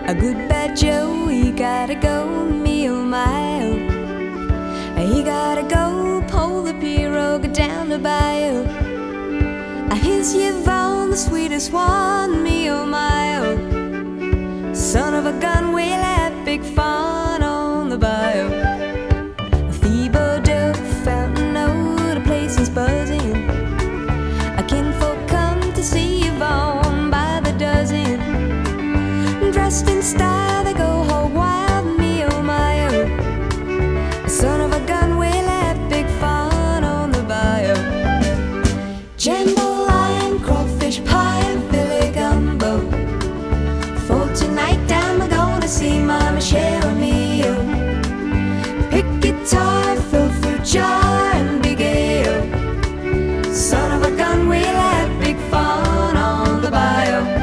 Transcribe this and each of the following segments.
A good bad Joe, he gotta go, me oh my oh. He gotta go, pull the pirogue down the bayou. Here's Yvonne, the sweetest one, me oh my oh. Son of a gun, we'll have big fun on the bayou. Thibodeau, Fountain Road, the place is buzzing. Kinfolk come to see Yvonne by the dozen. Dressed in style, they go hog wild, me oh my oh. Son of a gun, we'll have big fun on the bayou. Jambalaya, crawfish pie, and Philly gumbo. For tonight, I'm gonna see my Michelle, me oh. Pick guitar, fill fruit jar, and big ale. Son of a gun, we'll have big fun on the bayou.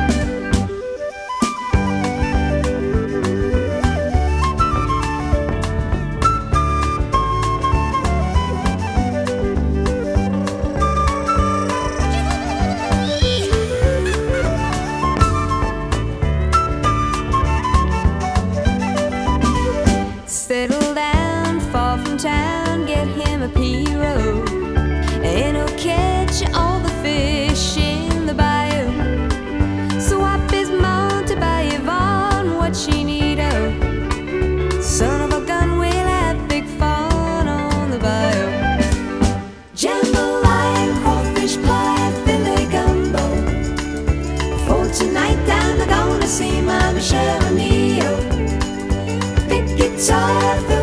Settle down, far from town, get him a pirogue, and he'll catch all the fish in the bayou. Swap his mount to buy Yvonne what she need oh. Son of a gun, we'll have big fun on the bayou. Jambalaya, crawfish pie, Philly gumbo. For tonight I'm gonna see my Michelle and me oh. Big guitar.